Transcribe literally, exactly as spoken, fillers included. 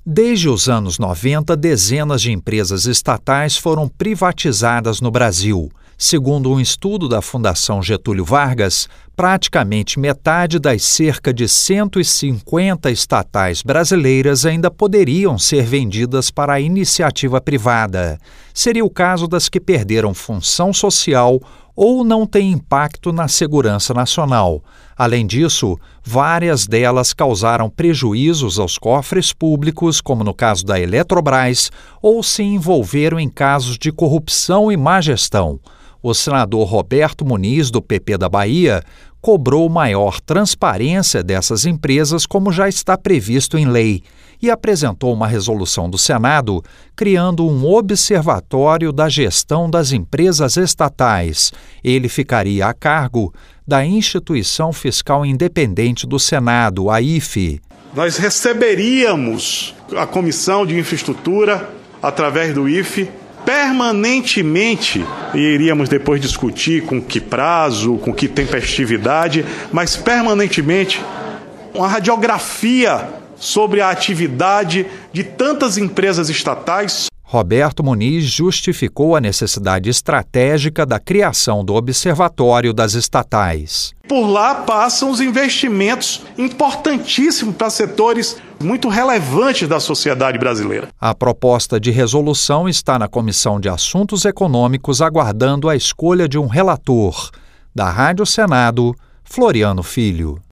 Desde os anos noventa, dezenas de empresas estatais foram privatizadas no Brasil. Segundo um estudo da Fundação Getúlio Vargas, praticamente metade das cerca de cento e cinquenta estatais brasileiras ainda poderiam ser vendidas para a iniciativa privada. Seria o caso das que perderam função social ou não têm impacto na segurança nacional. Além disso, várias delas causaram prejuízos aos cofres públicos, como no caso da Eletrobras, ou se envolveram em casos de corrupção e má gestão. O senador Roberto Muniz, do P P da Bahia, cobrou maior transparência dessas empresas, como já está previsto em lei, e apresentou uma resolução do Senado criando um observatório da gestão das empresas estatais. Ele ficaria a cargo da Instituição Fiscal Independente do Senado, a I F E. Nós receberíamos a Comissão de Infraestrutura, através do I F E, permanentemente, e iríamos depois discutir com que prazo, com que tempestividade, mas permanentemente, uma radiografia sobre a atividade de tantas empresas estatais. Roberto Muniz justificou a necessidade estratégica da criação do Observatório das Estatais. Por lá passam os investimentos importantíssimos para setores muito relevantes da sociedade brasileira. A proposta de resolução está na Comissão de Assuntos Econômicos, aguardando a escolha de um relator. Da Rádio Senado, Floriano Filho.